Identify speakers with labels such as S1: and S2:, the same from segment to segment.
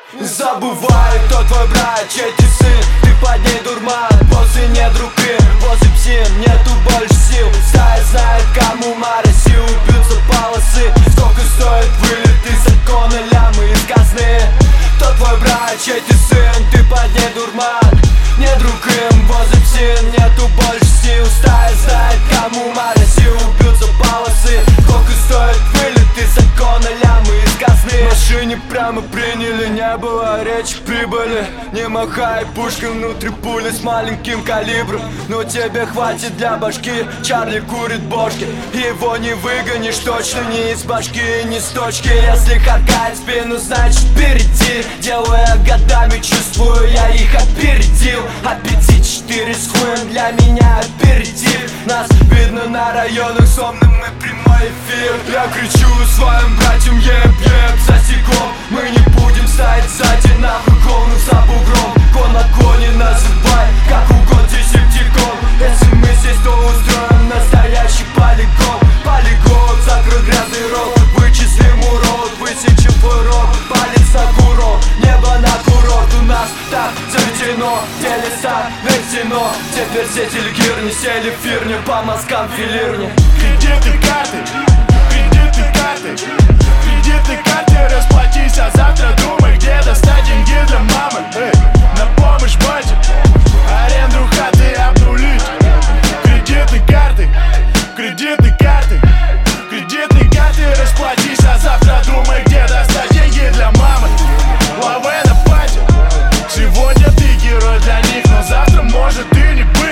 S1: Не забывай, кто твой брат, чей ты сын. Ты под ней дурман, боссы не друг им. Возле псин, нету больше сил. Стая знает, кому мороси, убьются полосы. Сколько стоит вылет из закона, лямы из казны. Кто твой брат, чей ты сын. Ты под ней дурман, не друг им. Возле псин, нету больше сил. Стая знает, кому мороси, убьются полосы. Сколько стоит вылет из закона, лямы из казны. В машине прямо приняли, не было речи прибыли. Не махай пушкой, внутри пули с маленьким калибром. Но тебе хватит для башки, Чарли курит бошки. Его не выгонишь, точно не из башки, не с точки. Если харкает спину, значит впереди. Делая годами, чувствую, я их опередил. Аппетит 4 с хуем, для меня аперитив. Нас видно на районах, словно мы прямой эфир. Я кричу своим братьям, еп-еп, за стеклом. Мы не будем стоять сзади, нахуй клоуну за бугром. Кон на коне называй, как угодно десептикон. Если мы здесь, то устроим настоящий полигон. Полигон, закрой грязный рот, вычислим урод, высечем твой рот, палец на курок, небо на курорт. У нас так заведено, телеса верзено. Теперь все телегирни сели в фирне, по мозгам филирни.
S2: Кредиты, карты, кредиты, карты, кредиты, карты, расплатись, а завтра думай, где достать деньги для мамы. На помощь бате, аренду хаты обнулить. Кредиты, карты, кредиты, карты, кредиты, карты, расплатись, а завтра думай, где достать деньги для мамы. Лавэ на пати, сегодня ты герой для них, но завтра может и не быть.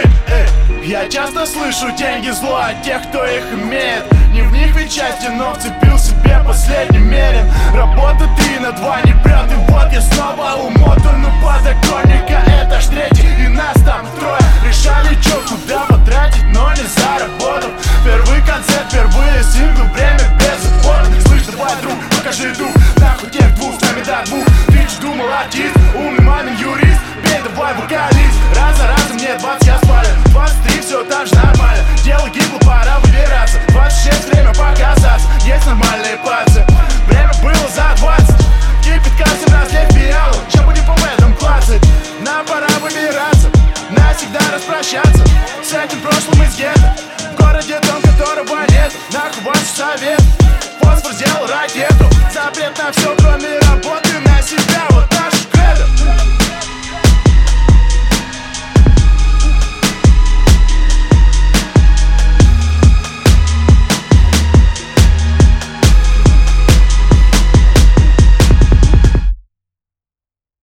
S2: Я часто слышу, деньги зло от тех, кто их имеет. Не в них ведь счастье, но вцепил себе последний мерен. Работа 3 на 2 не прет, и вот я снова умотан